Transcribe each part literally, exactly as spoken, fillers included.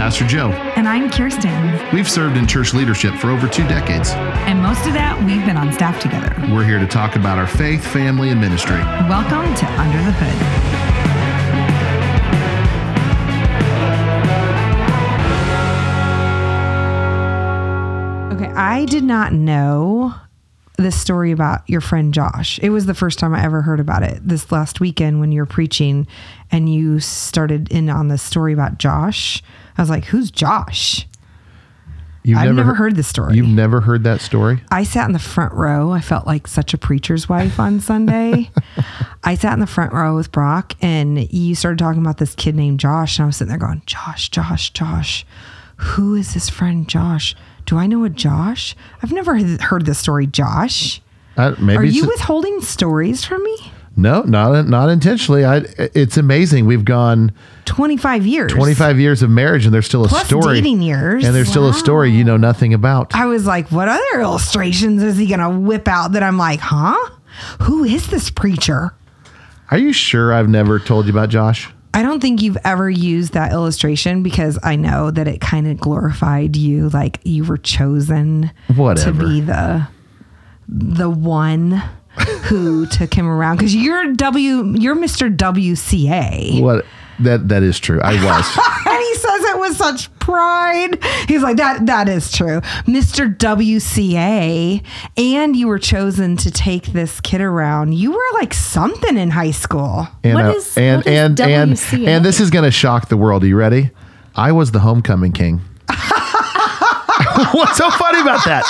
Pastor Joe. And I'm Kirsten. We've served in church leadership for over two decades. And most of that, we've been on staff together. We're here to talk about our faith, family, and ministry. Welcome to Under the Hood. Okay, I did not know this story about your friend Josh. It was the first time I ever heard about it this last weekend when you were preaching and you started in on this story about Josh. I was like, who's Josh? You've I've never, never heard, heard this story. You've never heard that story? I sat in the front row. I felt like such a preacher's wife on Sunday. I sat in the front row with Brock and you started talking about this kid named Josh. And I was sitting there going, Josh, Josh, Josh. Who is this friend Josh? Do I know a Josh? I've never heard this story, Josh. Uh, maybe Are you a, withholding stories from me? No, not not intentionally. I, it's amazing. We've gone twenty-five years. twenty-five years of marriage, and there's still a Plus story. dating years. And there's Wow. still a story you know nothing about. I was like, what other illustrations is he going to whip out that I'm like, huh? Who is this preacher? Are you sure I've never told you about Josh? I don't think you've ever used that illustration because I know that it kind of glorified you, like you were chosen Whatever. to be the the one who took him around because you're W, you're Mister W C A. What? That that is true. I was. And he says it with such pride. He's like, that that is true. Mister W C A. And you were chosen to take this kid around. You were like something in high school. And, What uh, is- and, what is and, W C A? and and this is going to shock the world. Are you ready? I was the homecoming king. What's so funny about that?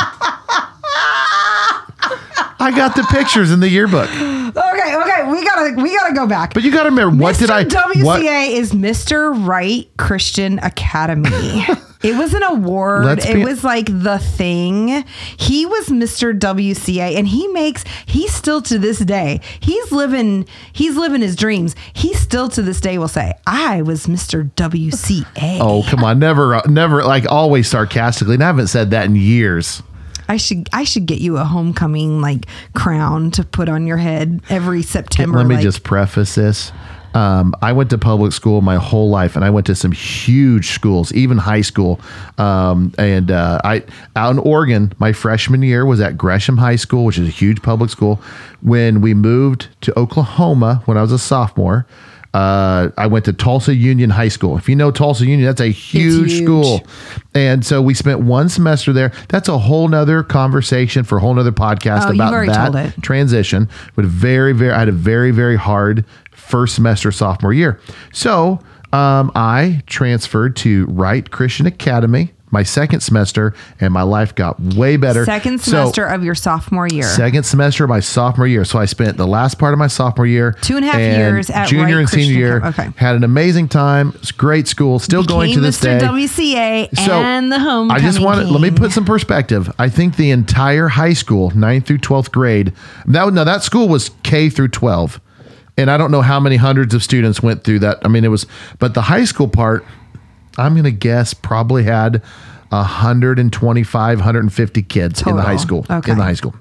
I got the pictures in the yearbook. Okay, okay, we gotta we gotta go back. But you got to remember, what Mister did I? W C A What, is Mister Wright Christian Academy. It was an award. Let's It be- was like the thing. He was Mister W C A, and he makes. He's still to this day. He's living. He's living his dreams. He still to this day will say, "I was Mister W C A." oh, come on. Never, uh, never, like always sarcastically. And I haven't said that in years. I should. I should get you a homecoming like crown to put on your head every September. Let me like, just preface this. Um, I went to public school my whole life, and I went to some huge schools, even high school. Um, and uh, I out in Oregon, my freshman year was at Gresham High School, which is a huge public school. When we moved to Oklahoma, when I was a sophomore, uh, I went to Tulsa Union High School. If you know Tulsa Union, that's a huge, huge. school. And so we spent one semester there. That's a whole nother conversation for a whole nother podcast Oh, you've about already told that it. transition. But very, very, I had a very, very hard first semester sophomore year. So um, I transferred to Wright Christian Academy my second semester, and my life got way better. Second So, semester of your sophomore year. Second semester of my sophomore year. So I spent the last part of my sophomore year. Two and a half years at junior Wright and senior Christian year. Academy. Okay. Had an amazing time. It's a great school. Still going to Became this Mister day. W C A So and the homecoming I just want to let me king. put some perspective. I think the entire high school, ninth through twelfth grade, that now that school was K through twelve. And I don't know how many hundreds of students went through that. I mean, it was, but the high school part, I'm going to guess probably had one hundred twenty-five, one hundred fifty kids in the high Total. school. Okay. In the high school.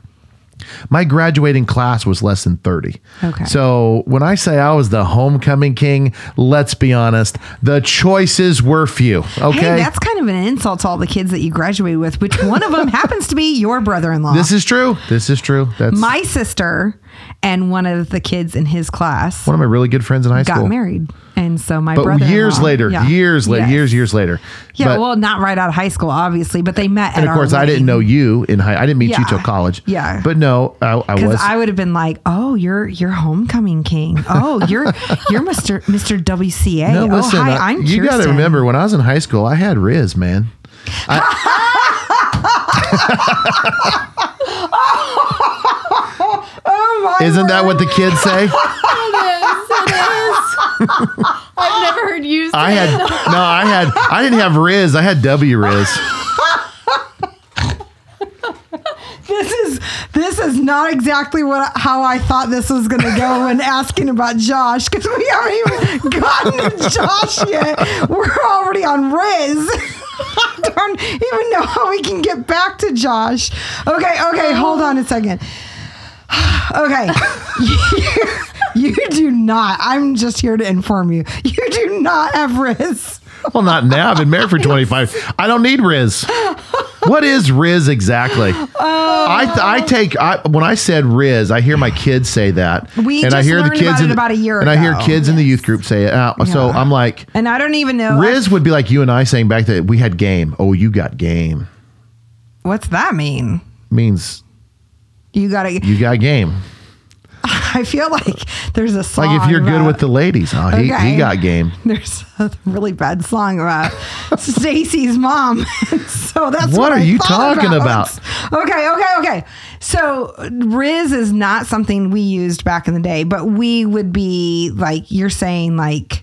My graduating class was less than thirty. Okay. So when I say I was the homecoming king, let's be honest, the choices were few. Okay. Hey, that's kind of an insult to all the kids that you graduated with, which one of them happens to be your brother-in-law. This is true. This is true. That's My sister and one of the kids in his class one of my really good friends in high got school. married. And so my But brother years later, yeah. years later, Yes. years, years later. Yeah, But- well, not right out of high school, obviously, but they met at and of our course, I didn't wedding. know you in high. I didn't meet you Yeah. till college. Yeah. But no, I, I Because was. I would have been like, "Oh, you're you're homecoming king. Oh, you're you're Mister Mister W C A. no, oh, listen. hi, I- I'm you got to Kirsten." remember when I was in high school, I had Riz, man. Oh my Isn't that what the kids say? It is. It is. I've never heard you say I had that. no, I had. I didn't have Riz. I had W Riz. This is this is not exactly what how I thought this was going to go when asking about Josh, because we haven't even gotten to Josh yet. We're already on Riz. I don't even know how we can get back to Josh. Okay, okay, hold on a second. Okay, you, you do not. I'm just here to inform you. You do not have Riz. Well, not now. I've been married for twenty-five. I don't need Riz. What is Riz exactly? Oh. I th- I take I, when I said Riz, I hear my kids say that, We and I just hear the learned kids about in it about a year and I hear ago. kids in the youth group say it. Uh, So Yeah. I'm like, And I don't even know. Riz would be like you and I saying back that we had game. Oh, you got game What's that mean? means You gotta. you got game. I feel like there's a song. Like if you're good about- with the ladies, oh, he, Okay. he got game. There's a really bad song about Stacy's mom. So that's what, What are I you thought talking about? Okay, okay, okay. So Riz is not something we used back in the day, but we would be like, you're saying like,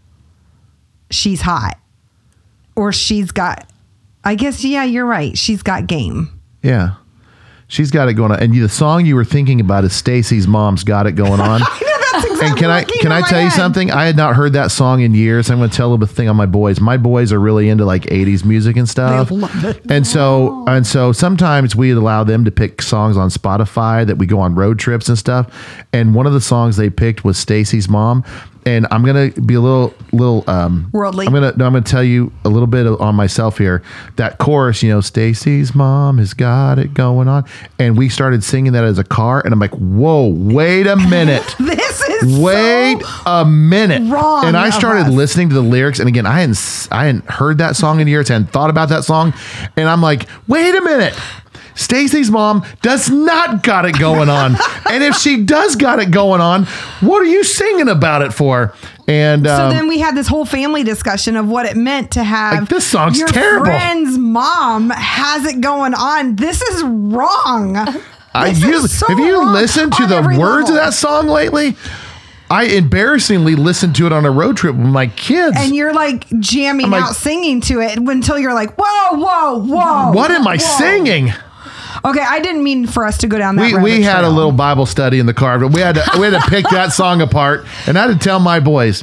she's hot, or she's got. I guess yeah, you're right. She's got game. Yeah. She's got it going on. And you, the song you were thinking about is Stacy's Mom's Got It Going On. I know that's exactly And can I what came can to I my tell you head. something? I had not heard that song in years. I'm going to tell a little bit thing on my boys. My boys are really into like eighties music and stuff. They love it. And so and so sometimes we allow them to pick songs on Spotify that we go on road trips and stuff. And one of the songs they picked was Stacy's Mom. And I'm gonna be a little, little um, Worldly. I'm gonna, no, I'm gonna tell you a little bit on myself here. That chorus, you know, Stacy's mom has got it going on, and we started singing that as a car. And I'm like, whoa, wait a minute, This is wait so a minute. wrong And I of started us. listening to the lyrics, and again, I hadn't, s- I hadn't heard that song in years, hadn't thought about that song, and I'm like, wait a minute. Stacy's mom does not got it going on. And if she does got it going on, what are you singing about it for? And So um, then we had this whole family discussion of what it meant to have Like, this song's your terrible. friend's mom has it going on. This is wrong. I, This you, is so have you wrong listened to on the every words level. of that song lately? I embarrassingly listened to it on a road trip with my kids. And you're like jamming I'm like- out, singing to it until you're like, whoa, whoa, whoa. what am I whoa. singing? Okay, I didn't mean for us to go down that We rabbit we had a trail. little Bible study in the car, but we had to we had to pick that song apart, and I had to tell my boys.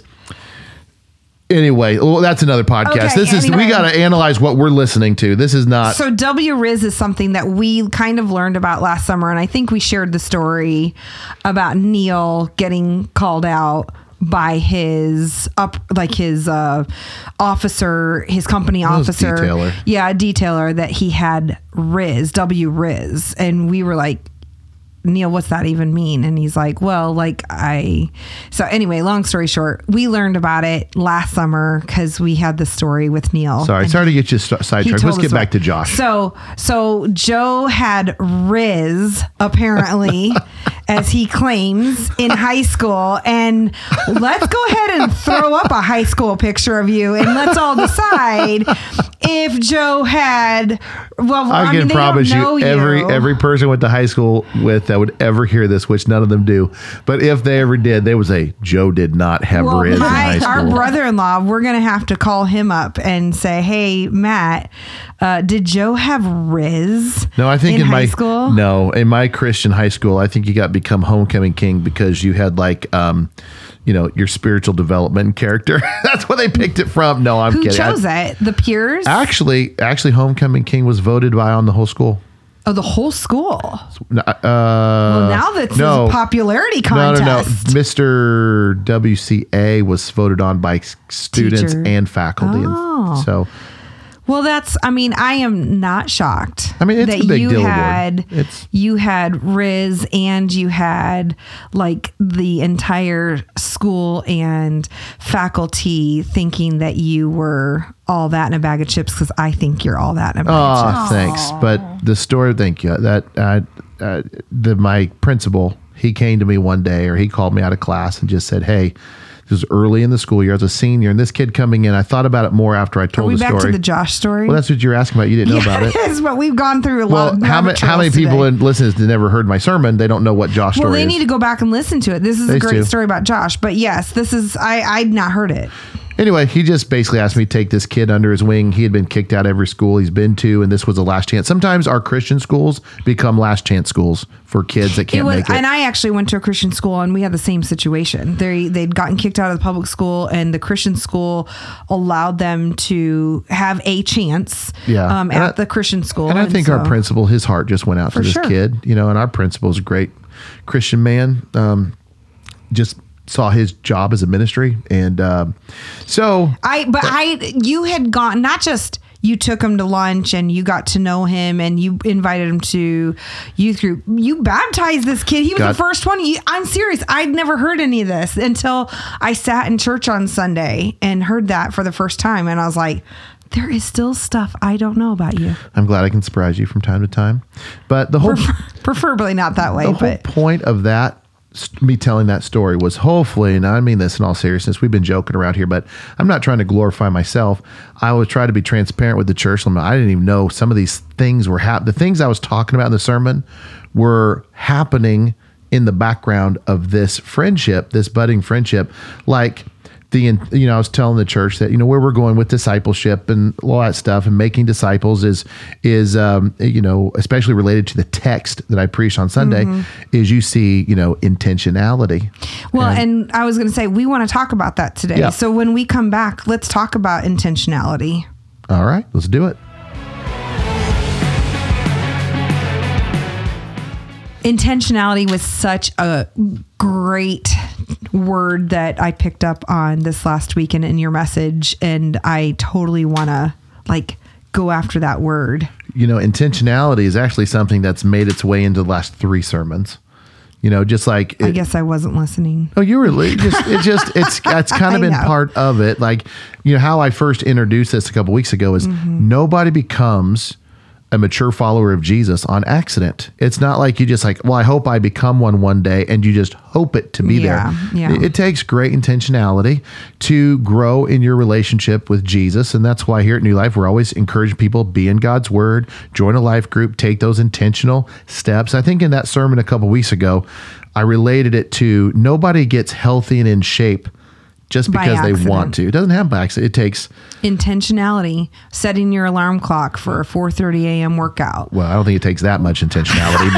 Anyway, well, that's another podcast. Okay, this is anyway. we got to analyze what we're listening to. This is not. So W Riz is something that we kind of learned about last summer, and I think we shared the story about Neil getting called out by his up like his uh officer, his company was officer. detailer. Yeah, a detailer that he had Riz, W Riz. And we were like, Neil, what's that even mean? And he's like, well, like I, so anyway, long story short, we learned about it last summer because we had the story with Neil. Sorry, And sorry to get you st- he sidetracked. told Let's get us back what- to Josh. So, so Joe had Riz apparently, as he claims, in high school. And let's go ahead and throw up a high school picture of you, and let's all decide if Joe had. Well, I, I, can mean, they promise don't know you, every you. every person went to high school with that would ever hear this, which none of them do. But if they ever did, they would say Joe did not have Well, Riz in my- high school. our brother-in-law, we're gonna have to call him up and say, "Hey, Matt, uh, did Joe have Riz? No, I think in, in high my school. no, in my Christian high school, I think you got to become homecoming king because you had like, um, you know, your spiritual development and character. That's where they picked it from. No, I'm Who kidding. chose I- it? The peers? Actually, actually, homecoming king was voted by on the whole school. oh, the whole school. Uh, Well, now that's no. a popularity No, contest. no, no. Mister W C A was voted on by s- students Teacher. and faculty. And Oh. so, Well, that's. I mean, I am not shocked. I mean, it's that a big you deal award. had It's- you had Riz and you had like the entire school and faculty thinking that you were all that in a bag of chips because I think you're all that in a bag of chips. oh, thanks. But the story, thank you. That uh, uh, the my principal, he came to me one day, or he called me out of class and just said, "Hey, this was early in the school year. I was a senior, and this kid coming in. I thought about it more after I Are told we the back story." to the Josh story? Well, that's what you're asking about. You didn't know yeah, about it. it is, but we've gone through a lot Well, of how, rabbit ma- how many trails people today. in listeners that never heard my sermon? They don't know what Josh Well, story they is. need to go back and listen to it. This is They a great do. story about Josh. But yes, this is I I'd not heard it. Anyway, he just basically asked me to take this kid under his wing. He had been kicked out of every school he's been to, and this was a last chance. Sometimes our Christian schools become last chance schools for kids that It can't was, make it. and I actually went to a Christian school, and we had the same situation. They they'd gotten kicked out of the public school, and the Christian school allowed them to have a chance. Yeah. um, And at I- the Christian school. and I think our so- principal, his heart just went out to For this sure. kid, you know, and our principal is a great Christian man. Um, just saw his job as a ministry. And um, so I, but I, you had gone, not just you took him to lunch and you got to know him and you invited him to youth group. You baptized this kid. He was God. the first one. You, I'm serious. I'd never heard any of this until I sat in church on Sunday and heard that for the first time. And I was like, there is still stuff I don't know about you. I'm glad I can surprise you from time to time. But the whole, Prefer- preferably not that way, the whole but point of that, me telling that story was hopefully, and I mean this in all seriousness, we've been joking around here, but I'm not trying to glorify myself. I would try to be transparent with the church. I didn't even know some of these things were happening. The things I was talking about in the sermon were happening in the background of this friendship, this budding friendship. Like the, you know, I was telling the church that, you know, where we're going with discipleship and all that stuff and making disciples is, is, um, you know, especially related to the text that I preached on Sunday, mm-hmm. is you see, you know, intentionality. Well, and, and I was going to say, we want to talk about that today. Yeah. So when we come back, let's talk about intentionality. All right, let's do it. Intentionality was such a great word that I picked up on this last week and in your message. And I totally want to like go after that word. You know, intentionality is actually something that's made its way into the last three sermons. You know, just like it, I guess I wasn't listening. Oh, you were li- just it just it's it's kind of been part of it. Like, you know, how I first introduced this a couple weeks ago is mm-hmm. nobody becomes a mature follower of Jesus on accident. It's not like you just like, well, I hope I become one one day, and you just hope it to be yeah, there. Yeah. It, it takes great intentionality to grow in your relationship with Jesus. And that's why here at New Life, we're always encouraging people, be in God's word, join a life group, take those intentional steps. I think in that sermon a couple weeks ago, I related it to nobody gets healthy and in shape just because they want to. It doesn't happen by accident. It takes intentionality, setting your alarm clock for a four thirty a.m. workout. Well, I don't think it takes that much intentionality,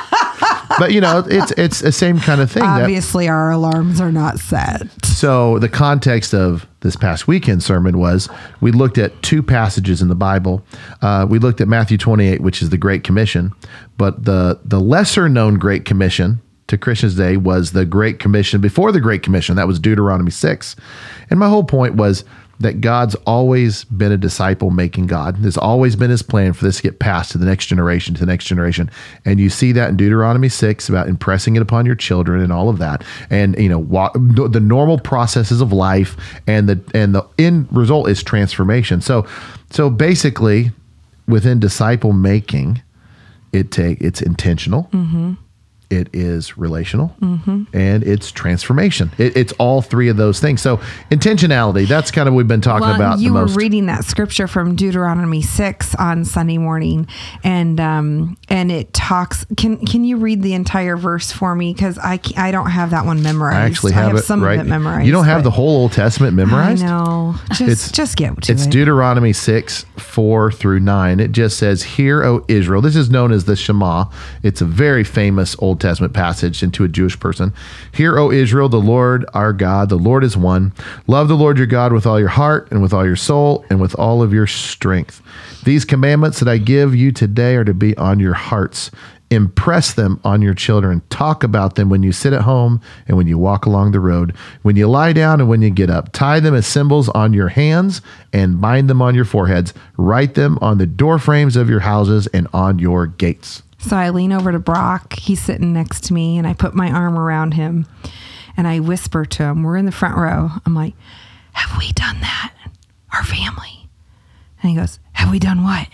but but you know, it's it's the same kind of thing. Obviously, that, our alarms are not set. So the context of this past weekend sermon was we looked at two passages in the Bible. Uh, we looked at Matthew twenty-eight, which is the Great Commission, but the the lesser known Great Commission to Christians today was the Great Commission before the Great Commission. That was Deuteronomy six. And my whole point was that God's always been a disciple making God. There's always been his plan for this to get passed to the next generation, to the next generation. And you see that in Deuteronomy six about impressing it upon your children and all of that. And, you know, wa- the normal processes of life, and the, and the end result is transformation. So, so basically within disciple making, it take, it's intentional. Mm-hmm. It is relational, mm-hmm. and it's transformation. It, it's all three of those things. So intentionality, that's kind of what we've been talking well, about you the were most. Reading that scripture from Deuteronomy six on Sunday morning, and um, and it talks. Can can you read the entire verse for me? Because I, I don't have that one memorized. I actually have, I have it some right. of it memorized. You don't have the whole Old Testament memorized? I know. Just it's, just get to it's it. It's Deuteronomy six, four through nine. It just says, "Hear, O Israel." This is known as the Shema. It's a very famous Old Testament passage into a Jewish person. "Hear, O Israel, the Lord our God, the Lord is one. Love the Lord your God with all your heart and with all your soul and with all of your strength. These commandments that I give you today are to be on your hearts. Impress them on your children. Talk about them when you sit at home and when you walk along the road, when you lie down and when you get up. Tie them as symbols on your hands and bind them on your foreheads. Write them on the door frames of your houses and on your gates." So I lean over to Brock. He's sitting next to me, and I put my arm around him, and I whisper to him. We're in the front row. I'm like, "Have we done that? Our family?" And he goes, "Have we done what?"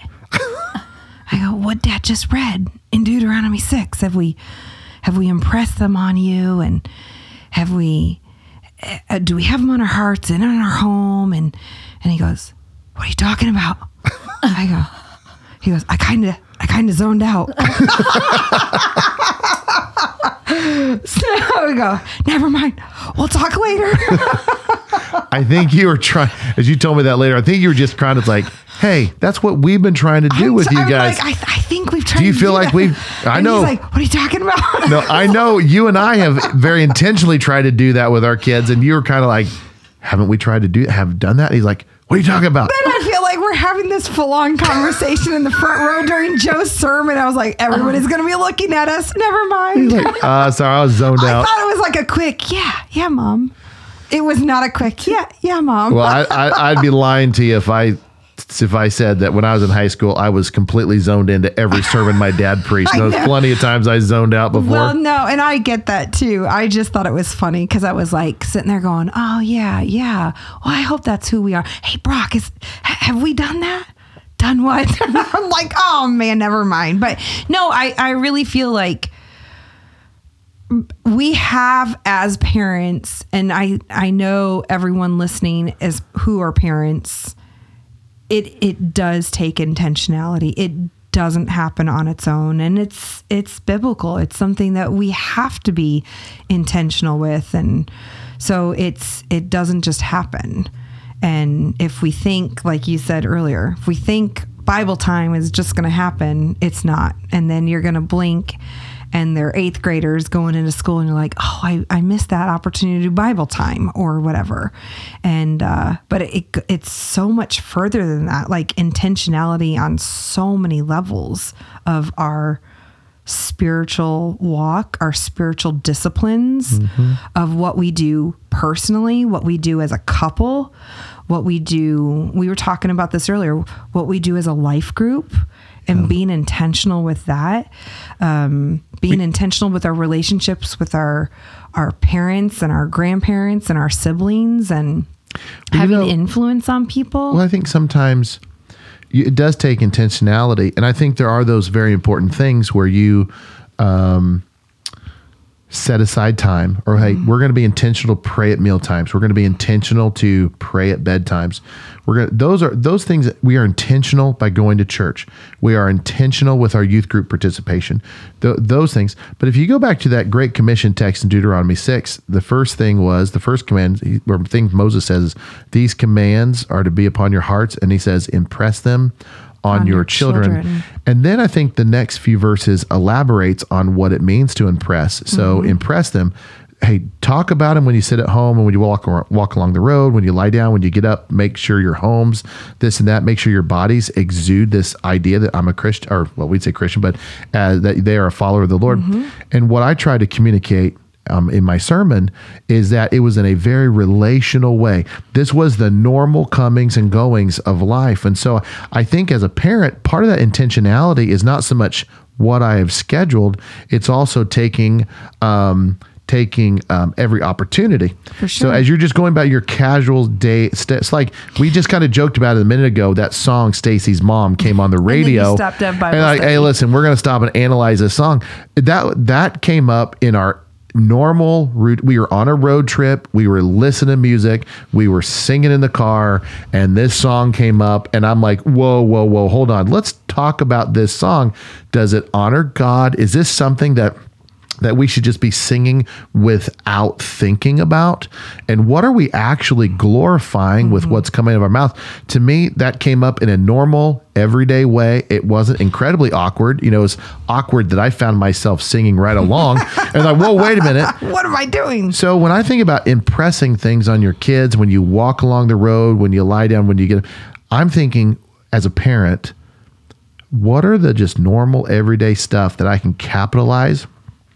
I go, "What Dad just read in Deuteronomy six. Have we, have we impressed them on you? And have we, uh, do we have them on our hearts and in our home?" And, and he goes, "What are you talking about?" I go, he goes, I kind of, I kind of zoned out. So we go, "Never mind. We'll talk later." I think you were trying, as you told me that later, I think you were just trying to like, hey, that's what we've been trying to do I'm with t- you I'm guys. Like, I, th- I think we've tried Do you to feel do like that. we've, I And know. he's like, "What are you talking about?" No, I know you and I have very intentionally tried to do that with our kids. And you were kind of like, haven't we tried to do, have done that? He's like, "What are you talking about?" Then I feel like we're were having this full-on conversation in the front row during Joe's sermon. I was like, everybody's going to be looking at us. Never mind. He's like, uh, sorry, I was zoned I out. thought it was like a quick, yeah, yeah, Mom. It was not a quick, yeah, yeah, Mom. Well, I, I, I'd be lying to you if I if I said that when I was in high school, I was completely zoned into every sermon my dad preached. There was plenty of times I zoned out before. Well, no, and I get that too. I just thought it was funny because I was like sitting there going, oh, yeah, yeah. Well, I hope that's who we are. Hey, Brock, is have we done that? Done what? I'm like, oh, man, never mind. But no, I, I really feel like we have as parents, and I, I know everyone listening is who are parents, it it does take intentionality. It doesn't happen on its own, and it's it's biblical. It's something that we have to be intentional with, and so it's it doesn't just happen. And if we think, like you said earlier, if we think Bible time is just going to happen, it's not. And then you're going to blink and they're eighth graders going into school and you're like, oh, I, I missed that opportunity to do Bible time or whatever. And, uh, but it, it's so much further than that, like intentionality on so many levels of our spiritual walk, our spiritual disciplines, mm-hmm. of what we do personally, what we do as a couple, what we do. We were talking about this earlier, what we do as a life group. And yeah. being intentional with that, um, being we, intentional with our relationships with our our parents and our grandparents and our siblings, and having know, influence on people. Well, I think sometimes you, it does take intentionality, and I think there are those very important things where you um, set aside time, or hey, mm. we're going to be intentional to pray at meal times. We're going to be intentional to pray at bedtimes. We're going to, those are those things that we are intentional by going to church. We are intentional with our youth group participation, Th- those things. But if you go back to that Great Commission text in Deuteronomy six, the first thing was, the first command, or thing Moses says is, these commands are to be upon your hearts. And he says, impress them on, on your, your children. children. And then I think the next few verses elaborates on what it means to impress. So mm-hmm. impress them. Hey, talk about them when you sit at home and when you walk walk along the road, when you lie down, when you get up. Make sure your homes, this and that. Make sure your bodies exude this idea that I'm a Christian, or well, we'd say Christian, but uh, that they are a follower of the Lord. Mm-hmm. And what I try to communicate Um, in my sermon is that it was in a very relational way. This was the normal comings and goings of life. And so I think as a parent, part of that intentionality is not so much what I have scheduled, it's also taking um, taking um, every opportunity. For sure. So as you're just going about your casual day, it's like we just kind of joked about it a minute ago, that song Stacy's Mom came on the radio. And then you stopped at Bible and like, study. hey, listen, we're going to stop and analyze this song. That that came up in our normal route. We were on a road trip. We were listening to music. We were singing in the car, and this song came up, and I'm like, whoa, whoa, whoa, hold on. Let's talk about this song. Does it honor God? Is this something that that we should just be singing without thinking about? And what are we actually glorifying mm-hmm. with what's coming out of our mouth? To me, that came up in a normal, everyday way. It wasn't incredibly awkward. You know, it was awkward that I found myself singing right along. And like, whoa, wait a minute. What am I doing? So when I think about impressing things on your kids, when you walk along the road, when you lie down, when you get, I'm thinking as a parent, what are the just normal, everyday stuff that I can capitalize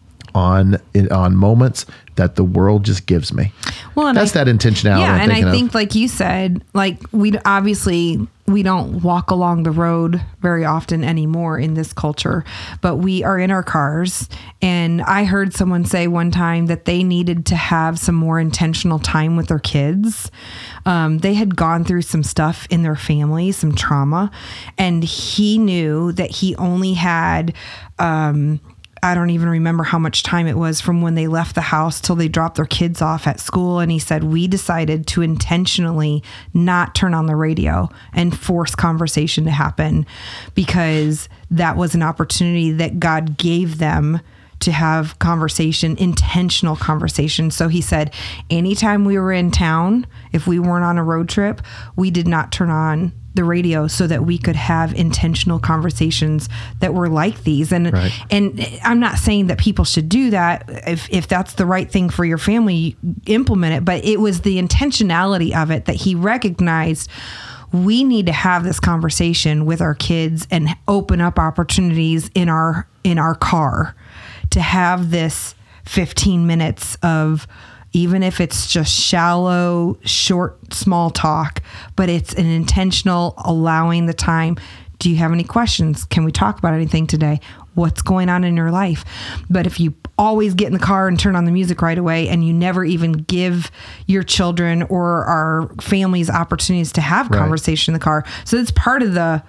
on on moments that the world just gives me? Well, and that's I, that intentionality. Yeah, I'm and I think, of. like you said, like we obviously we don't walk along the road very often anymore in this culture, but we are in our cars. And I heard someone say one time that they needed to have some more intentional time with their kids. Um, they had gone through some stuff in their family, some trauma, and he knew that he only had um, I don't even remember how much time it was from when they left the house till they dropped their kids off at school. And he said, we decided to intentionally not turn on the radio and force conversation to happen, because that was an opportunity that God gave them to have conversation, intentional conversation. So he said, anytime we were in town, if we weren't on a road trip, we did not turn on the radio so that we could have intentional conversations that were like these. And right. and I'm not saying that people should do that. If if that's the right thing for your family, implement it. But it was the intentionality of it that he recognized we need to have this conversation with our kids and open up opportunities in our in our car to have this fifteen minutes of, even if it's just shallow, short, small talk, but it's an intentional allowing the time. Do you have any questions? Can we talk about anything today? What's going on in your life? But if you always get in the car and turn on the music right away and you never even give your children or our families opportunities to have Right. conversation in the car. So it's part of the,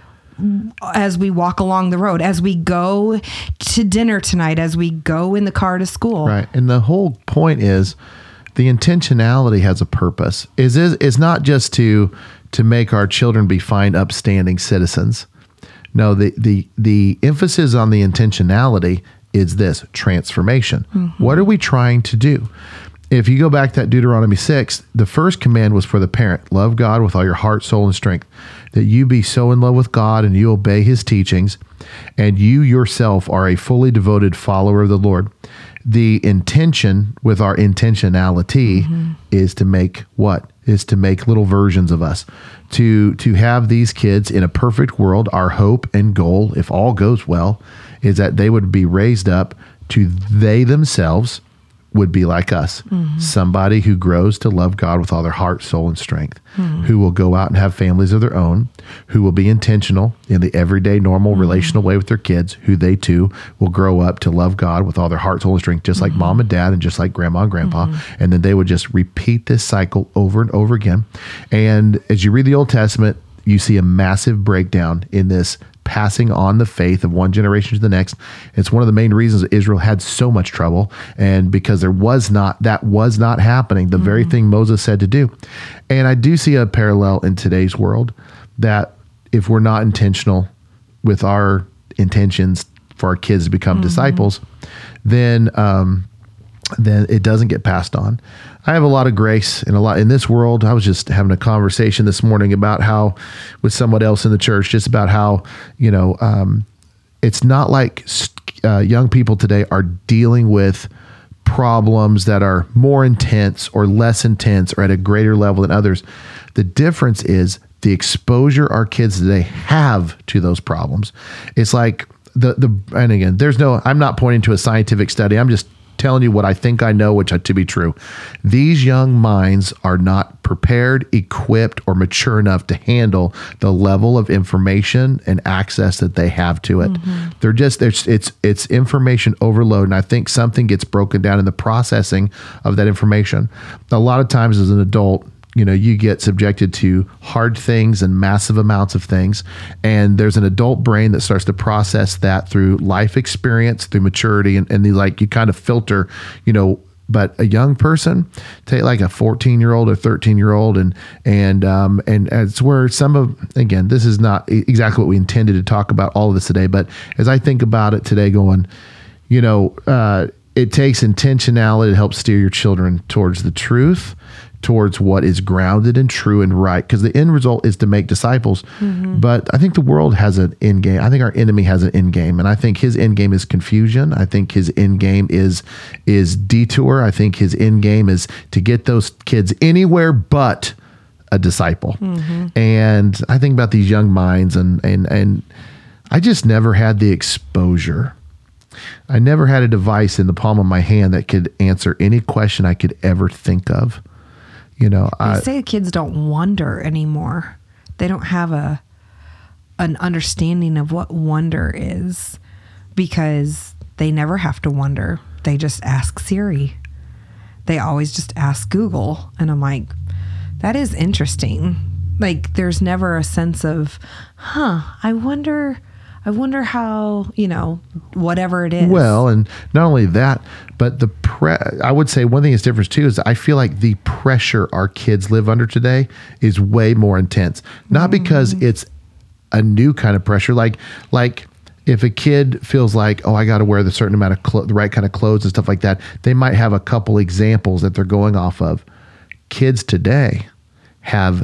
as we walk along the road, as we go to dinner tonight, as we go in the car to school. Right. And the whole point is the intentionality has a purpose. Is is it's not just to to make our children be fine, upstanding citizens. No, the the the emphasis on the intentionality is this transformation. Mm-hmm. What are we trying to do? If you go back to that Deuteronomy six, the first command was for the parent. Love God with all your heart, soul, and strength. That you be so in love with God and you obey his teachings, and you yourself are a fully devoted follower of the Lord. The intention with our intentionality mm-hmm. is to make what? Is to make little versions of us. To to have these kids in a perfect world, our hope and goal, if all goes well, is that they would be raised up to they themselves would be like us. Mm-hmm. Somebody who grows to love God with all their heart, soul, and strength, mm-hmm. who will go out and have families of their own, who will be intentional in the everyday, normal, mm-hmm. relational way with their kids, who they too will grow up to love God with all their heart, soul, and strength, just mm-hmm. like mom and dad and just like grandma and grandpa. Mm-hmm. And then they would just repeat this cycle over and over again. And as you read the Old Testament, you see a massive breakdown in this passing on the faith of one generation to the next. It's one of the main reasons that Israel had so much trouble, and because there was not, that was not happening, the mm-hmm. very thing Moses said to do. And I do see a parallel in today's world that if we're not intentional with our intentions for our kids to become mm-hmm. disciples, then um, then it doesn't get passed on. I have a lot of grace in a lot in this world. I was just having a conversation this morning about how, with someone else in the church, just about how, you know, um, it's not like uh, young people today are dealing with problems that are more intense or less intense or at a greater level than others. The difference is the exposure our kids today have to those problems. It's like the, the, and again, there's no, I'm not pointing to a scientific study. I'm just telling you what I think I know, which are to be true. These young minds are not prepared, equipped, or mature enough to handle the level of information and access that they have to it. Mm-hmm. They're just, there's, it's, it's information overload. And I think something gets broken down in the processing of that information. A lot of times as an adult, you know, you get subjected to hard things and massive amounts of things. And there's an adult brain that starts to process that through life experience, through maturity. And, and the, like, you kind of filter, you know, but a young person, take like a fourteen year old or thirteen year old. And, and, um, and it's where some of, again, this is not exactly what we intended to talk about all of this today. But as I think about it today going, you know, uh, it takes intentionality to help steer your children towards the truth, towards what is grounded and true and right, because the end result is to make disciples. Mm-hmm. But I think the world has an end game. I think our enemy has an end game, and I think his end game is confusion. I think his end game is is detour. I think his end game is to get those kids anywhere but a disciple. Mm-hmm. And I think about these young minds, and and and I just never had the exposure. I never had a device in the palm of my hand that could answer any question I could ever think of. You know, they I say kids don't wonder anymore. They don't have a an understanding of what wonder is because they never have to wonder. They just ask Siri. They always just ask Google. And I'm like, that is interesting. Like, there's never a sense of, huh, I wonder... I wonder how, you know, whatever it is. Well, and not only that, but the pre- I would say one thing that's different too is I feel like the pressure our kids live under today is way more intense. Not mm-hmm. because it's a new kind of pressure, like like if a kid feels like, oh, I got to wear the certain amount of clo- the right kind of clothes and stuff like that, they might have a couple examples that they're going off of. Kids today have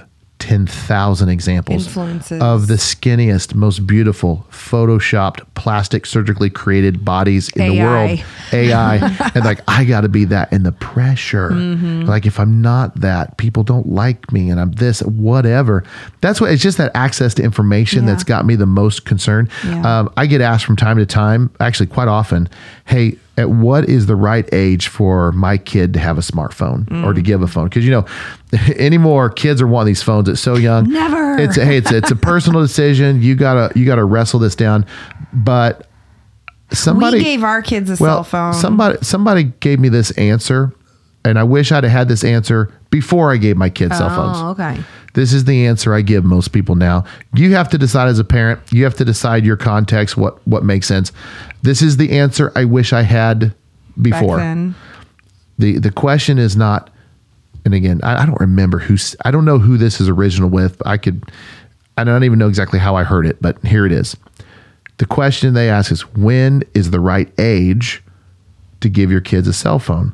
ten thousand examples Influences. of the skinniest, most beautiful, photoshopped, plastic, surgically created bodies in the A I. world. A I. And like, I got to be that. And the pressure, Mm-hmm. like if I'm not that, people don't like me and I'm this, whatever. That's what, it's just that access to information Yeah. that's got me the most concerned. Yeah. Um, I get asked from time to time, actually quite often, hey, at what is the right age for my kid to have a smartphone or to give a phone? Because, you know, anymore kids are wanting these phones at so young. Never. It's a, hey, it's it's a personal decision. You gotta you gotta wrestle this down. But somebody we gave our kids a well, cell phone. somebody somebody gave me this answer, and I wish I'd have had this answer before I gave my kids cell phones. Oh, okay. This is the answer I give most people now. You have to decide as a parent. You have to decide your context, what what makes sense. This is the answer I wish I had before. Back then. The the question is not, and again, I, I don't remember who's, I don't know who this is original with. But I could, I don't even know exactly how I heard it, but here it is. The question they ask is, when is the right age to give your kids a cell phone?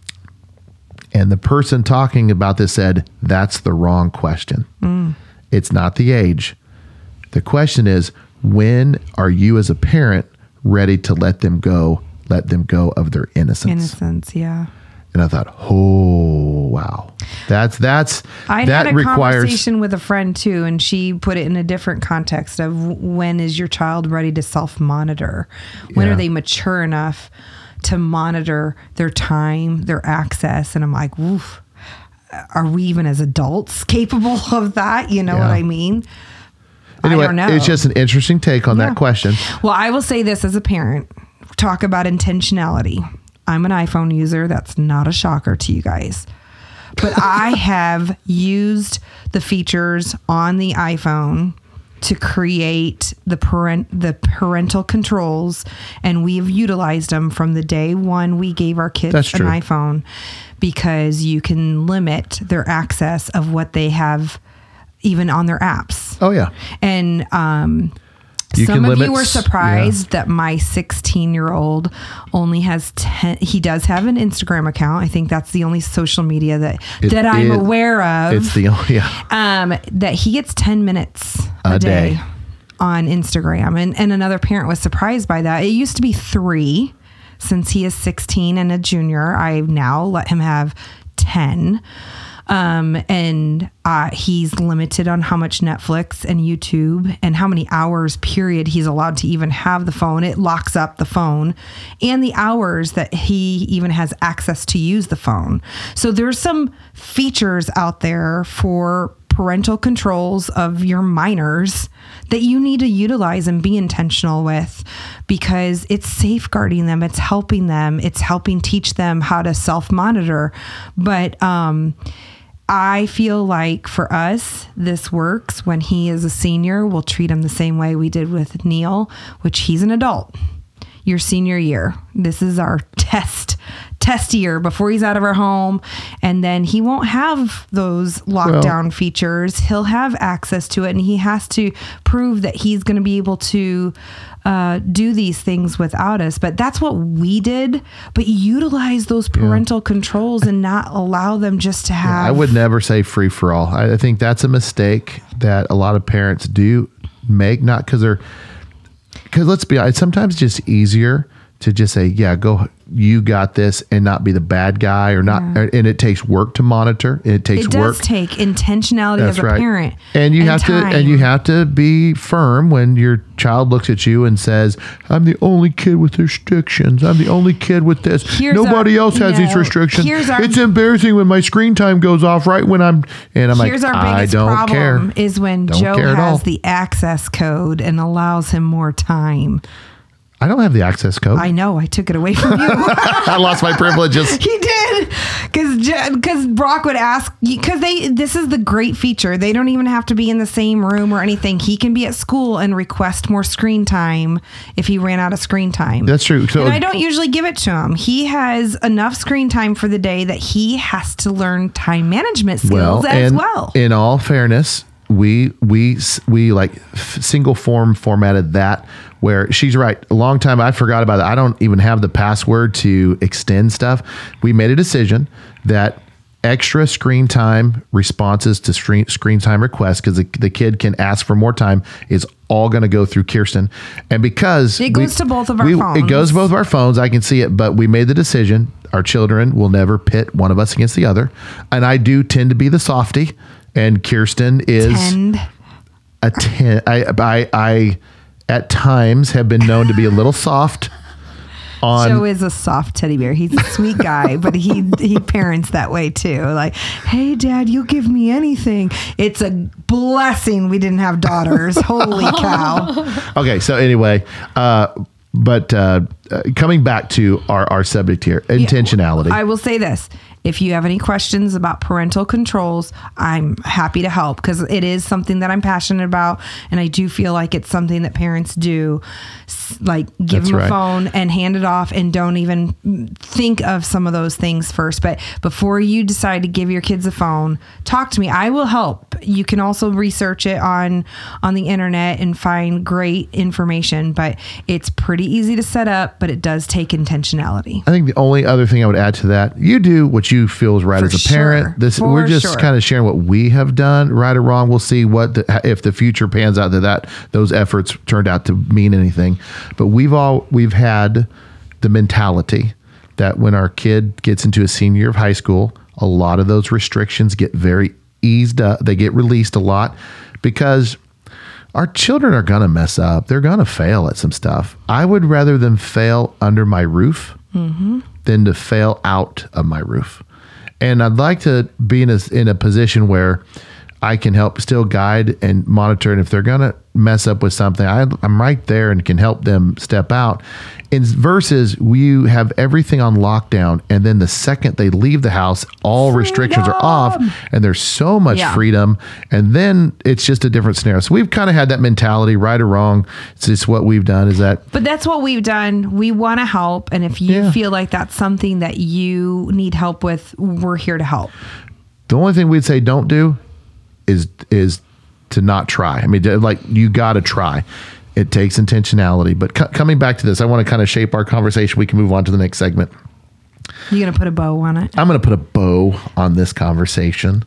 And the person talking about this said, that's the wrong question. Mm. It's not the age. The question is, when are you as a parent ready to let them go, let them go of their innocence? Innocence, yeah. And I thought, oh, wow. That's, that's, I that had a requires, conversation with a friend too, and she put it in a different context of when is your child ready to self-monitor? When Yeah. are they mature enough to monitor their time, their access? And I'm like, oof, are we even as adults capable of that? You know Yeah. what I mean? anyway, I don't know. it's just an interesting take on Yeah. that question. Well, I will say this as a parent, talk about intentionality. I'm an iPhone user. That's not a shocker to you guys. But I have used the features on the iPhone to create the parent the parental controls, and we've utilized them from the day one we gave our kids That's an true. iPhone, because you can limit their access of what they have even on their apps. Oh, yeah. And um, You some can of you limit were s- surprised that my sixteen year old only has ten. He does have an Instagram account. I think that's the only social media that It- that I'm it- aware of. It's the only, yeah. um, that he gets ten minutes a, A day. day. on Instagram. And, and another parent was surprised by that. It used to be three. Since he is sixteen and a junior, I now let him have ten. Um, and uh, he's limited on how much Netflix and YouTube and how many hours period he's allowed to even have the phone. It locks up the phone and the hours that he even has access to use the phone. So there's some features out there for parental controls of your minors that you need to utilize and be intentional with, because it's safeguarding them, it's helping them, it's helping teach them how to self-monitor. But um, I feel like for us, this works. When he is a senior, we'll treat him the same way we did with Neil, which he's an adult. Your senior year. This is our test test year before he's out of our home, and then he won't have those lockdown Well- features. He'll have access to it, and he has to prove that he's going to be able to uh, do these things without us. But that's what we did. But utilize those parental controls and not allow them just to have. I would never say free for all. I, I think that's a mistake that a lot of parents do make, not because they're, because let's be honest, sometimes it's just easier to just say, yeah, go, you got this, and not be the bad guy or not. Yeah. And it takes work to monitor. It takes It does work. take intentionality That's as a right. parent, And you have time. to, and you have to be firm when your child looks at you and says, I'm the only kid with restrictions. I'm the only kid with this. Here's Nobody our- else has these no, restrictions. here's our- It's embarrassing when my screen time goes off right when I'm, and I'm Here's like, our I biggest don't problem care. is when Don't Joe care at all. has the access code and allows him more time. I don't have the access code. I know, I took it away from you. I lost my privileges. He did, because because Brock would ask, because they this is the great feature. They don't even have to be in the same room or anything. He can be at school and request more screen time if he ran out of screen time. That's true. So And I don't usually give it to him. He has enough screen time for the day that he has to learn time management skills well, as and well. in all fairness, we we we like f- single form formatted that, where she's right. A long time I forgot about it. I don't even have the password to extend stuff. We made a decision that extra screen time responses to screen, screen time requests, because the, the kid can ask for more time, is all going to go through Kirsten. And because It goes to both of our we, phones. It goes to both of our phones. I can see it, but we made the decision. Our children will never pit one of us against the other. And I do tend to be the softie, and Kirsten is Tend. a ten. I, I, I, at times have been known to be a little soft on. Joe is a soft teddy bear. He's a sweet guy, but he he parents that way too. Like, hey, Dad, you'll give me anything. It's a blessing we didn't have daughters. Holy cow. Okay, so anyway, uh, but uh, uh, coming back to our, our subject here, intentionality. I will say this. If you have any questions about parental controls, I'm happy to help, because it is something that I'm passionate about. And I do feel like it's something that parents do, s- like give That's them a right. phone and hand it off, and don't even think of some of those things first. But before you decide to give your kids a phone, talk to me. I will help. You can also research it on, on the internet and find great information, but it's pretty easy to set up, but it does take intentionality. I think the only other thing I would add to that, you do what you feel is right For as a sure. parent. This For we're just sure. kind of sharing what we have done, right or wrong. We'll see what the, if the future pans out that that those efforts turned out to mean anything. But we've all we've had the mentality that when our kid gets into a senior year of high school, a lot of those restrictions get very eased up. They get released a lot, because our children are going to mess up. They're going to fail at some stuff. I would rather them fail under my roof than to fail out of my roof. And I'd like to be in a, in a position where I can help still guide and monitor. And if they're going to mess up with something, I, I'm right there and can help them step out. In versus we have everything on lockdown, and then the second they leave the house, all restrictions are off, and there's so much Yeah. freedom. And then it's just a different scenario. So we've kind of had that mentality, right or wrong. It's just what we've done is that But that's what we've done. We want to help. And if you Yeah. feel like that's something that you need help with, we're here to help. the only thing we'd say don't do is is to not try. I mean, like, you got to try. It takes intentionality. But co- coming back to this, I want to kind of shape our conversation. We can move on to the next segment. You're going to put a bow on it? I'm going to put a bow on this conversation.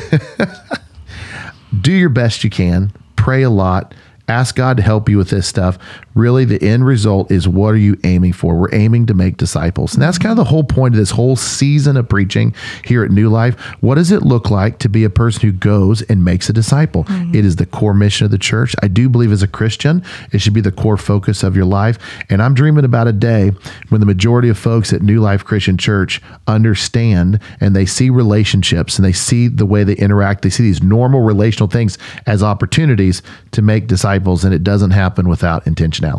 Do your best you can. Pray a lot. Ask God to help you with this stuff. Really, the end result is, what are you aiming for? We're aiming to make disciples. And that's kind of the whole point of this whole season of preaching here at New Life. What does it look like to be a person who goes and makes a disciple? Mm-hmm. It is the core mission of the church. I do believe as a Christian, it should be the core focus of your life. And I'm dreaming about a day when the majority of folks at New Life Christian Church understand, and they see relationships, and they see the way they interact. They see these normal relational things as opportunities to make disciples. And it doesn't happen without intentionality.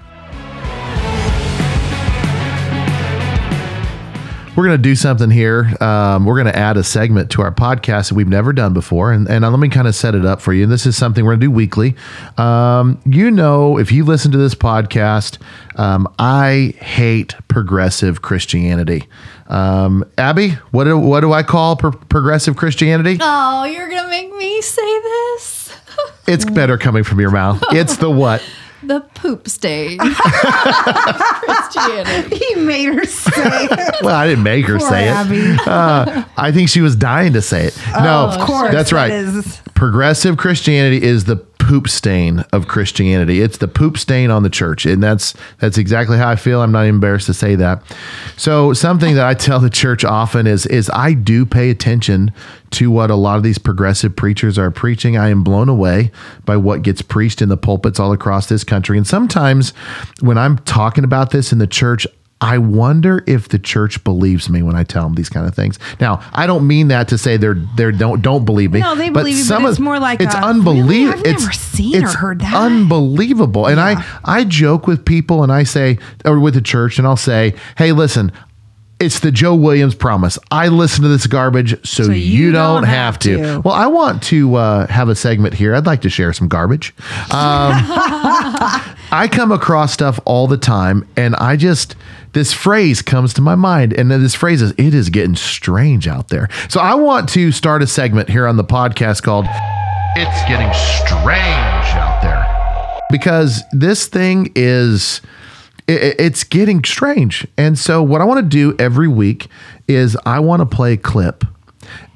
We're going to do something here. Um, we're going to add a segment to our podcast that we've never done before. And, and let me kind of set it up for you. And this is something we're going to do weekly. Um, you know, if you listen to this podcast, um, I hate progressive Christianity. Um, Abby, what do, what do I call pro- progressive Christianity? Oh, you're going to make me say this? It's better coming from your mouth. It's the what? The poop stain. Christianity. He made her say it. Well, I didn't make her Poor say Abby. it. Uh, I think she was dying to say it. no, of course, that's that right. is- Progressive Christianity is the poop stain of Christianity. It's the poop stain on the church, and that's that's exactly how I feel. I'm not even embarrassed to say that. So something that I tell the church often is is I do pay attention to what a lot of these progressive preachers are preaching. I am blown away by what gets preached in the pulpits all across this country. And sometimes when I'm talking about this in the church, I wonder if the church believes me when I tell them these kind of things. Now, I don't mean that to say they're they don't don't believe me. No, they believe you, but it's more like it's a, unbelievable. "Really? I've it's, never seen or it's heard that." Unbelievable. And Yeah. I I joke with people, and I say, or with the church, and I'll say, hey, listen, it's the Joe Williams promise. I listen to this garbage so, So you, you don't, don't have, have to. to. Well, I want to uh, have a segment here. I'd like to share some garbage. Um, I come across stuff all the time, and I just, this phrase comes to my mind, and then this phrase is, it is getting strange out there. So I want to start a segment here on the podcast called It's Getting Strange Out There. Because this thing is, it, it's getting strange. And so what I want to do every week is I want to play a clip.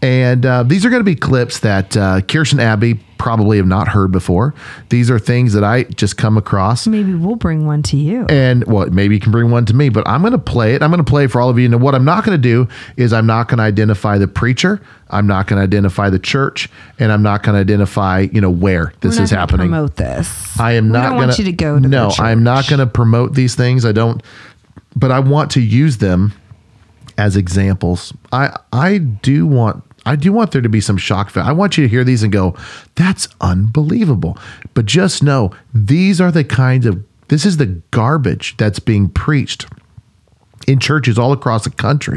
And uh, these are going to be clips that uh, Kirsten Abbey probably have not heard before. These are things that I just come across. Maybe we'll bring one to you. And well, maybe you can bring one to me, but I'm going to play it. I'm going to play it for all of you. And what I'm not going to do is I'm not going to identify the preacher. I'm not going to identify the church, and I'm not going to identify, you know, where this We're not is gonna happening. Promote this. I am We not don't going want you to go to No, the I'm not church. going to promote these things. I don't, but I want to use them as examples. I I do want I do want there to be some shock value. I want you to hear these and go, that's unbelievable. But just know these are the kinds of this is the garbage that's being preached in churches all across the country.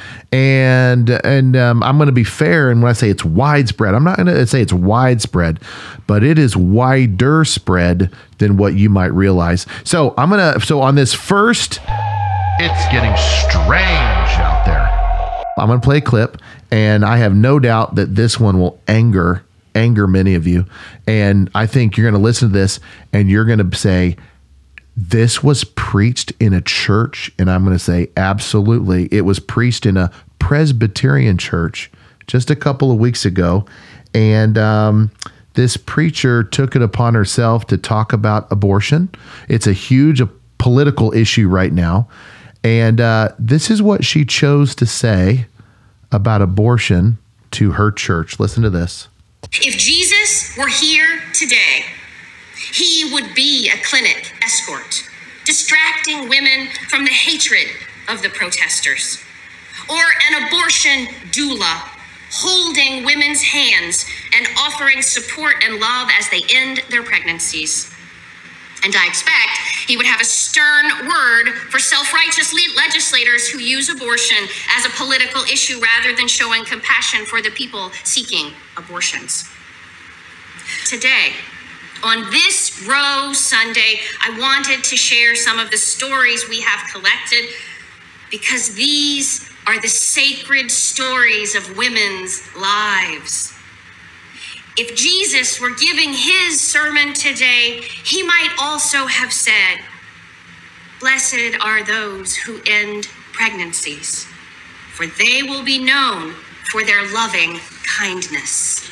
And and um, I'm going to be fair, and when I say it's widespread, I'm not going to say it's widespread, but it is wider spread than what you might realize. So I'm gonna so on this first, it's getting strange out there. I'm going to play a clip, and I have no doubt that this one will anger anger many of you. And I think you're going to listen to this, and you're going to say, this was preached in a church. And I'm going to say, absolutely. It was preached in a Presbyterian church just a couple of weeks ago. And um, this preacher took it upon herself to talk about abortion. It's a huge uh, political issue right now. And uh, this is what she chose to say about abortion to her church. Listen to this. If Jesus were here today, he would be a clinic escort, distracting women from the hatred of the protesters, or an abortion doula, holding women's hands and offering support and love as they end their pregnancies. And I expect he would have a stern word for self-righteous le- legislators who use abortion as a political issue rather than showing compassion for the people seeking abortions. Today, on this Rose Sunday, I wanted to share some of the stories we have collected because these are the sacred stories of women's lives. If Jesus were giving his sermon today, he might also have said, "Blessed are those who end pregnancies, for they will be known for their loving kindness."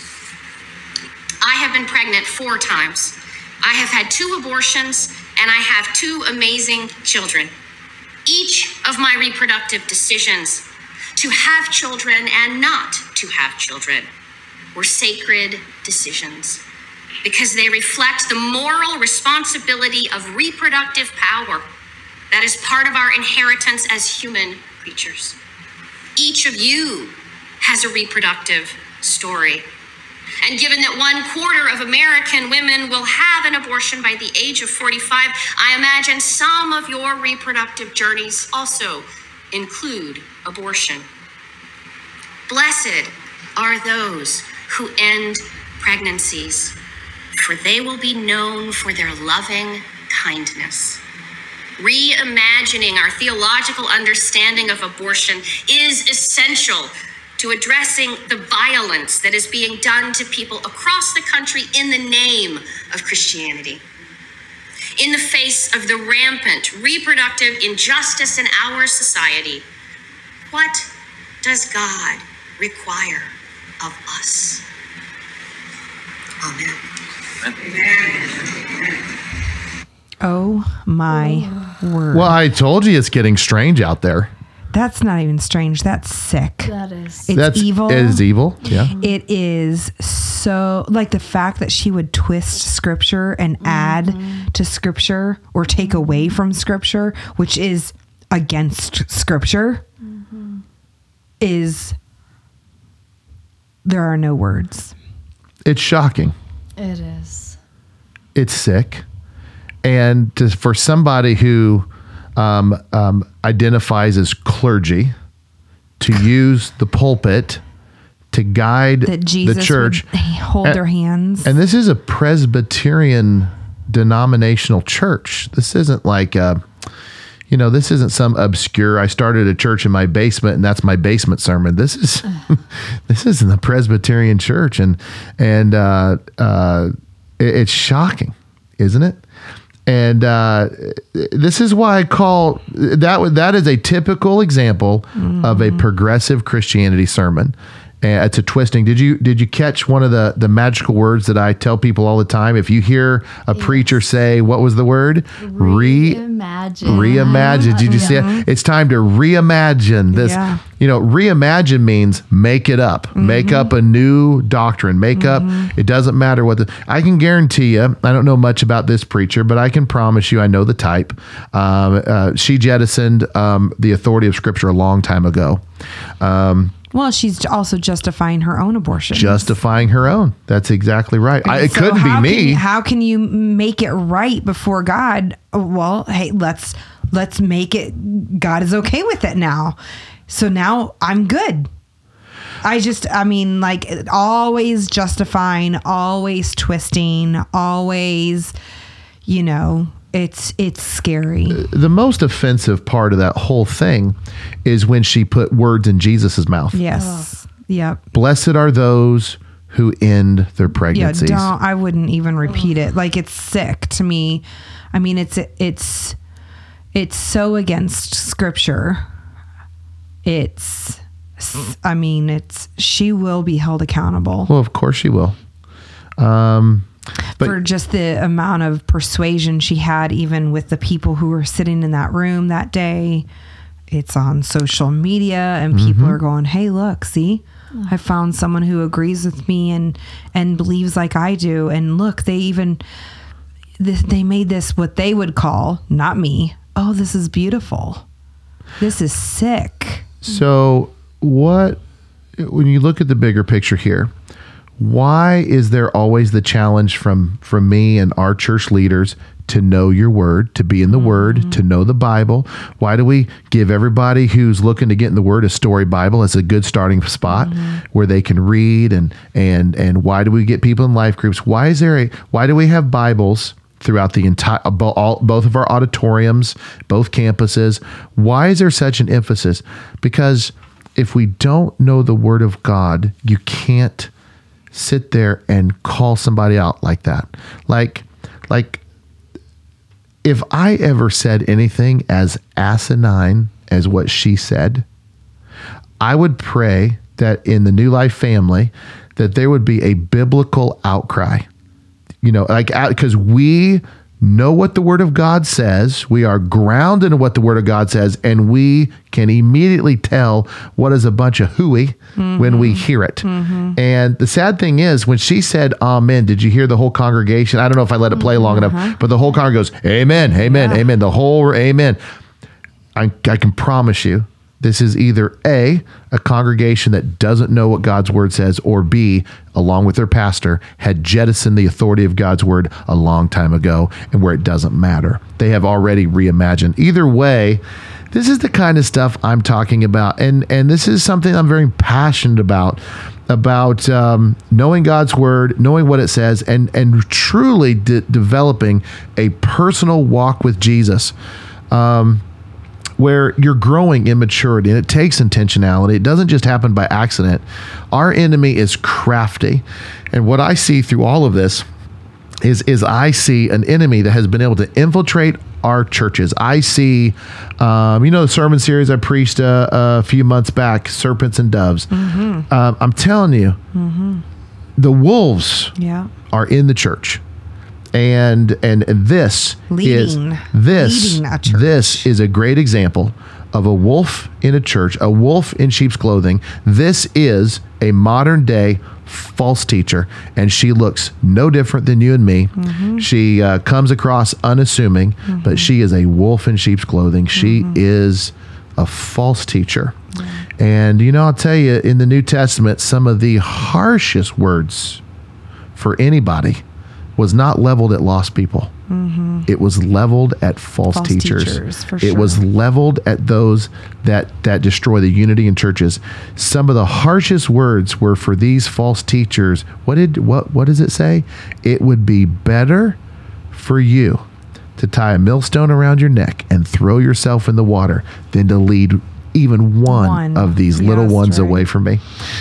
I have been pregnant four times. I have had two abortions, and I have two amazing children. Each of my reproductive decisions to have children and not to have children were sacred decisions because they reflect the moral responsibility of reproductive power that is part of our inheritance as human creatures. Each of you has a reproductive story. And given that one quarter of American women will have an abortion by the age of forty-five, I imagine some of your reproductive journeys also include abortion. Blessed are those who end pregnancies, for they will be known for their loving kindness. Reimagining our theological understanding of abortion is essential to addressing the violence that is being done to people across the country in the name of Christianity. In the face of the rampant reproductive injustice in our society, what does God require of us? Amen. Oh my word. Well, I told you it's getting strange out there. That's not even strange. That's sick. That is. It's That's evil. It is evil. Yeah. It is so like the fact that she would twist scripture and add to scripture or take away from scripture, which is against scripture, is there are no words. It's shocking. It is. It's sick. And to, for somebody who um, um, identifies as clergy to use the pulpit to guide That Jesus the church. would hold And- their hands. And this is a Presbyterian denominational church. This isn't like, a, you know, this isn't some obscure, I started a church in my basement and that's my basement sermon. This is, this isn't the Presbyterian church. And, and uh, uh, it- it's shocking, isn't it? And uh, this is why I call that, that is a typical example mm-hmm. of a progressive Christianity sermon. And it's a twisting. Did you did you catch one of the, the magical words that I tell people all the time? If you hear a yes. preacher say, what was the word? Re- reimagine. Reimagine. Did you see it? It's time to reimagine this. Yeah. You know, reimagine means make it up. Mm-hmm. Make up a new doctrine. Make mm-hmm. up. It doesn't matter what the. I can guarantee you, I don't know much about this preacher, but I can promise you I know the type. Um, uh, she jettisoned um, the authority of Scripture a long time ago. Um, Well, she's also justifying her own abortion. Justifying her own. That's exactly right. I, it so couldn't be me. Can, how can you make it right before God? Well, hey, let's let's make it. God is okay with it now. So now I'm good. I just, I mean, like always justifying, always twisting, always, you know. It's it's scary. The most offensive part of that whole thing is when she put words in Jesus's mouth. Yes. Ugh. Yep. Blessed are those who end their pregnancies. Yeah, don't, I wouldn't even repeat it. Like, it's sick to me. I mean, it's it's it's so against Scripture. It's, I mean, it's she will be held accountable. Well, of course she will. Um. But, for just the amount of persuasion she had, even with the people who were sitting in that room that day. It's on social media and people mm-hmm. are going, hey, look, see, I found someone who agrees with me and, and believes like I do. And look, they even, this, they made this what they would call, not me. Oh, this is beautiful. This is sick. So what, when you look at the bigger picture here, why is there always the challenge from, from me and our church leaders to know your word, to be in the mm-hmm. word, to know the Bible? Why do we give everybody who's looking to get in the word a story Bible as a good starting spot mm-hmm. where they can read? And, and, and why do we get people in life groups? Why is there a, why do we have Bibles throughout the entire, all, both of our auditoriums, both campuses? Why is there such an emphasis? Because if we don't know the word of God, you can't sit there and call somebody out like that. Like, like if I ever said anything as asinine as what she said, I would pray that in the New Life family, that there would be a biblical outcry, you know, like, because we know what the Word of God says. We are grounded in what the Word of God says, and we can immediately tell what is a bunch of hooey mm-hmm. when we hear it. Mm-hmm. And the sad thing is, when she said amen, did you hear the whole congregation? I don't know if I let it play long mm-hmm. enough, but the whole congregation goes, amen, amen, yeah. amen. The whole amen. I, I can promise you, this is either A, a congregation that doesn't know what God's word says, or B, along with their pastor, had jettisoned the authority of God's word a long time ago, and where it doesn't matter. They have already reimagined. Either way, this is the kind of stuff I'm talking about. And, and this is something I'm very passionate about, about um, knowing God's word, knowing what it says, and, and truly de- developing a personal walk with Jesus. Um, where you're growing in maturity, and it takes intentionality. It doesn't just happen by accident. Our enemy is crafty. And what I see through all of this is, is I see an enemy that has been able to infiltrate our churches. I see, um, you know, the sermon series I preached a, a few months back, Serpents and Doves. Mm-hmm. Um, I'm telling you, mm-hmm. the wolves yeah. are in the church. And and this leading, is this leading that church. This is a great example of a wolf in a church, a wolf in sheep's clothing. This is a modern day false teacher, and she looks no different than you and me. Mm-hmm. She uh, comes across unassuming, mm-hmm. but she is a wolf in sheep's clothing. She mm-hmm. is a false teacher. Mm-hmm. And you know, I'll tell you, in the New Testament, some of the harshest words for anybody was not leveled at lost people. Mm-hmm. It was leveled at false, false teachers. teachers for sure. It was leveled at those that, that destroy the unity in churches. Some of the harshest words were for these false teachers. What did what what does it say? It would be better for you to tie a millstone around your neck and throw yourself in the water than to lead even one, one. of these yeah, little ones right. away from me.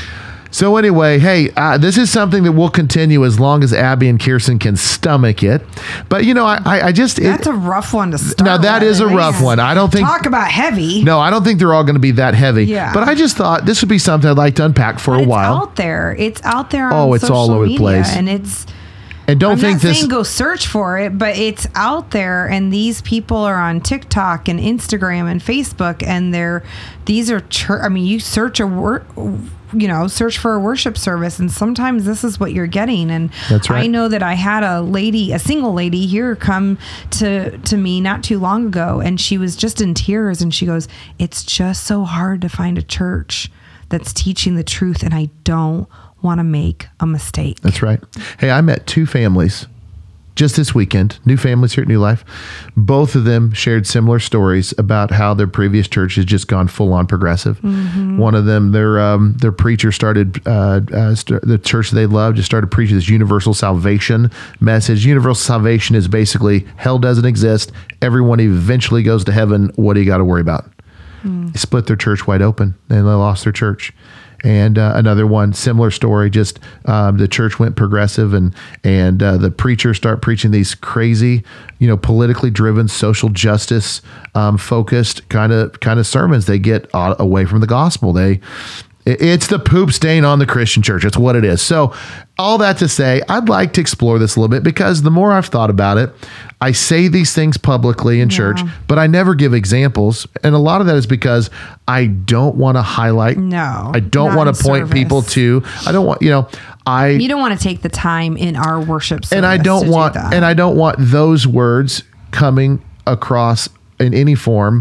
So anyway, hey, uh, this is something that will continue as long as Abby and Kirsten can stomach it. But you know, I, I, I just That's it, a rough one to start. now that with. is a rough Man. one. I don't think. Talk about heavy. No, I don't think they're all going to be that heavy. Yeah. But I just thought this would be something I'd like to unpack for But a it's while. out there. It's out there. Oh, on it's all social over the media, place. and it's. And don't I'm think not this. saying go search for it, but it's out there, and these people are on TikTok and Instagram and Facebook, and they're these are church. I mean, you search a word, you know, search for a worship service, and sometimes this is what you're getting. And That's right. I know that I had a lady, a single lady here, come to to me not too long ago, and she was just in tears, and she goes, "It's just so hard to find a church that's teaching the truth, and I don't want to make a mistake." That's right. Hey, I met two families just this weekend, new families here at New Life. Both of them shared similar stories about how their previous church has just gone full on progressive. Mm-hmm. One of them, their um, their preacher started, uh, uh, st- the church they love just started preaching this universal salvation message. Universal salvation is basically hell doesn't exist. Everyone eventually goes to heaven. What do you got to worry about? Mm. They split their church wide open and they lost their church. And uh, another one, similar story, just um, the church went progressive and and uh, the preachers start preaching these crazy, you know, politically driven, social justice um, focused kind of kind of sermons. They get uh, away from the gospel. They It's the poop stain on the Christian church. It's what it is. So all that to say, I'd like to explore this a little bit because the more I've thought about it, I say these things publicly in Yeah. church, but I never give examples. And a lot of that is because I don't want to highlight. No, I don't not want in to point service. people to, I don't want, you know, I, You don't want to take the time in our worship service. and I don't to do want, that. and I don't want those words coming across in any form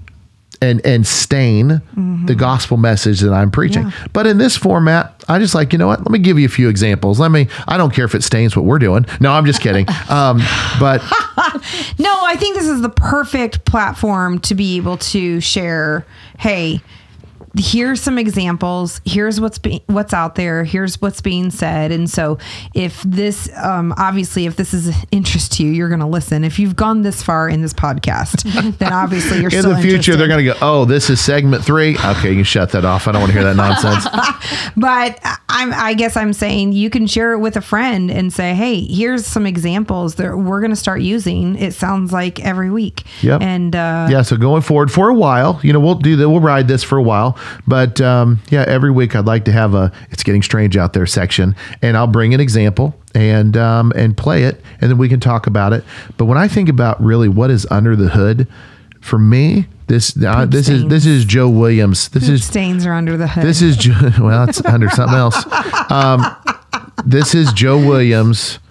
and and stain mm-hmm. the gospel message that I'm preaching. Yeah. But in this format, I just like, you know what? Let me give you a few examples. Let me, I don't care if it stains what we're doing. No, I'm just kidding. Um, but No, I think this is the perfect platform to be able to share, hey, here's some examples. Here's what's be, what's out there. Here's what's being said. And so if this, um, obviously, if this is of interest to you, you're going to listen. If you've gone this far in this podcast, then obviously you're in still the future, interested. they're going to go, oh, this is segment three. Okay, you can shut that off. I don't want to hear that nonsense. But I'm, I guess I'm saying you can share it with a friend and say, hey, here's some examples that we're going to start using. It sounds like every week. Yep. And uh, yeah, so going forward for a while, you know, we'll do that. We'll ride this for a while. But um, yeah, every week I'd like to have a "It's Getting Strange Out There" section, and I'll bring an example and um, and play it, and then we can talk about it. But when I think about really what is under the hood, for me, this uh, this stains. is this is Joe Williams. This poop is stains are under the hood. this is Jo- well, it's under something else. Um, this is Joe Williams,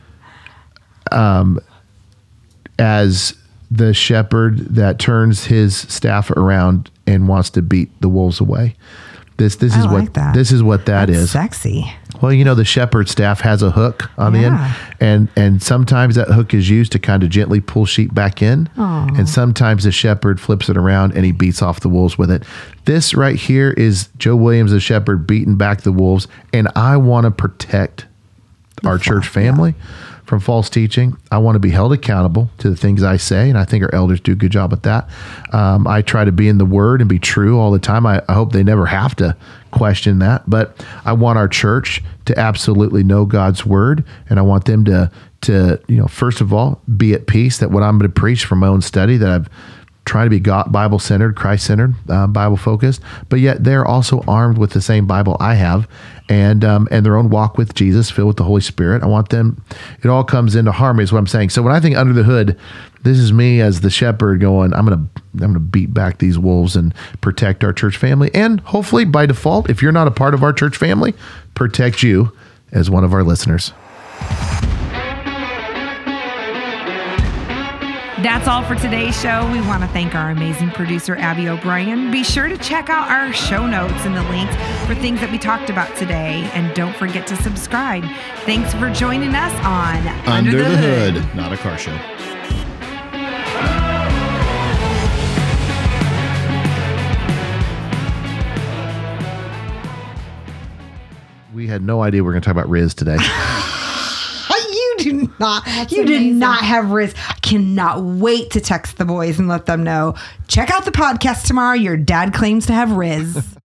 um, as the shepherd that turns his staff around and wants to beat the wolves away. This this I is like what that. this is what that That's is. sexy. Well, you know, the shepherd staff has a hook on the Yeah. end, and and sometimes that hook is used to kind of gently pull sheep back in, Aw. and sometimes the shepherd flips it around and he beats off the wolves with it. This right here is Joe Williams, the shepherd, beating back the wolves, and I want to protect our church family from false teaching. I want to be held accountable to the things I say, and I think our elders do a good job at that. Um, I try to be in the Word and be true all the time. I, I hope they never have to question that, but I want our church to absolutely know God's Word, and I want them to, to you know, first of all, be at peace that what I'm going to preach from my own study, that I've trying to be God, Bible-centered, Christ-centered, uh, Bible-focused, but yet they're also armed with the same Bible I have, and um, and their own walk with Jesus, filled with the Holy Spirit. I want them, it all comes into harmony is what I'm saying. So when I think under the hood, this is me as the shepherd going, I'm going to I'm going to beat back these wolves and protect our church family, and hopefully by default, if you're not a part of our church family, protect you as one of our listeners. That's all for today's show. We want to thank our amazing producer, Abby O'Brien. Be sure to check out our show notes and the links for things that we talked about today. And don't forget to subscribe. Thanks for joining us on Under, the, Hood. Not a car show. We had no idea we were going to talk about Riz today. You do not. That's you did amazing. not have Riz. I cannot wait to text the boys and let them know. Check out the podcast tomorrow. Your dad claims to have Riz.